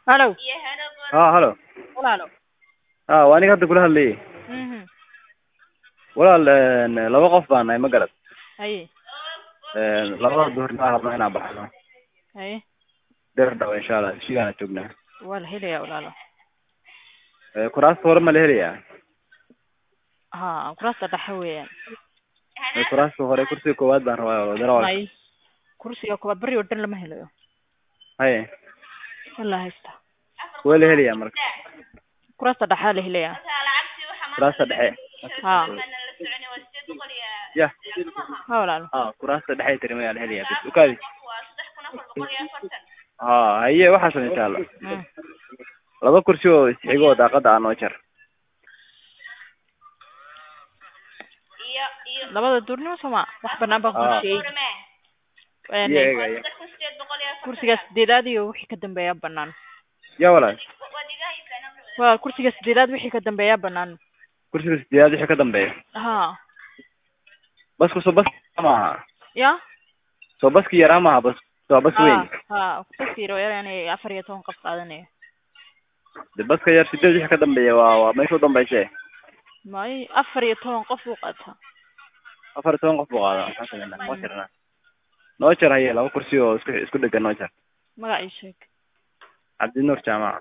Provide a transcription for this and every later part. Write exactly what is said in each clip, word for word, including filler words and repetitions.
Hello. اه هلو Walaalo. اه وaniga hadda kula hadlayay Mhm. walaal een, laba qof baan nahay ma garad Haye. Een, labada duhurnimo aan rabnaa inaan baxno Haye. deer dhaw insha allah heshiigaana joognaa Waa la helayaa walaalo. Ee, kuraasta hore ma la helayaa Ha, kuraasta dhexe weeyaan. Ee, kuraasta hore kursiga koowaad baan rabaa darawalka May kursiga koowaad bari oo dhan lama helayo. haye Walaa haysta. waa la helayaa marka Kuraasta dhexe la helayaa. kuraasta dhexe Ha. ya Ha walaalo. ah kuraasta dhexe tiri ma la helayaa bis ukaadi ha haye waxaas insha allah Mm. laba kursi oo isxigo oo daaqada aan noo jar Labada duurnimo sama wax banaan baan ku Ah. sheegay. iyo eega iyo Kursiga sideedaad iyo wixii ka dambeeya banaan. ya walaal Waa kursiga sideedaad wixii ka dambeeya banaan. kursiga sideedaad wixii ka dambeeya Ha. basku soo bas maaha Ya? soo baski yaraa maaha bas soo bas weyn Ha, baskiiro yaraan afar iyo toban qof qaadanaya. de baska yar sideed wixii ka dambeeya waa waa meesha u dambayse May afar iyo toban qof uu qaataa. afar iyo toban qof buu qaadaa maxaa sameynaa noo jarnaa noo jar haye laba kursi oo isku isku dhegan noo jar Magac ii sheeg. cabdinuur jaamac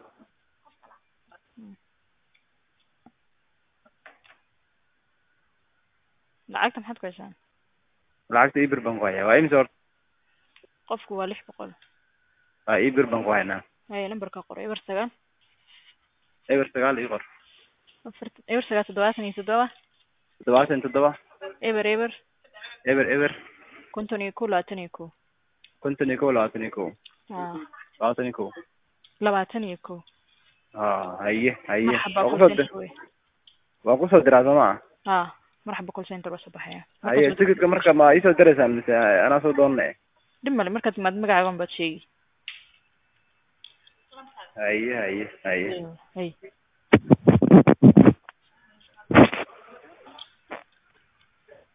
Lacagta maxaad ku heshaan? lacagta ibir baan ku hayaa waa imisa horta Qofku waa lix boqol. waa ibir baan ku haynaa Haye lambarka qor eber sagaal. eber sagaal ii qor Afar eber sagaal toddobaatan iyo toddoba. toddobaatan toddoba Eber eber eber eber konton iyo kow labaatan iyo kow. konton iyo kow labaatan iyo kow Ha. labaatan iyo kow Labaatan iyo kow. ha haye haye Marxaba waa kul kusoo dir center wey. waa kusoo diraa soo maa Ha. Marxaba kul center waa soo baxaya. haye tigidka marka ma iisoo diraysaan mise anaa soo doonane Dhib male markaad timaad magacaagan baad sheegi. haye haye haye Haye.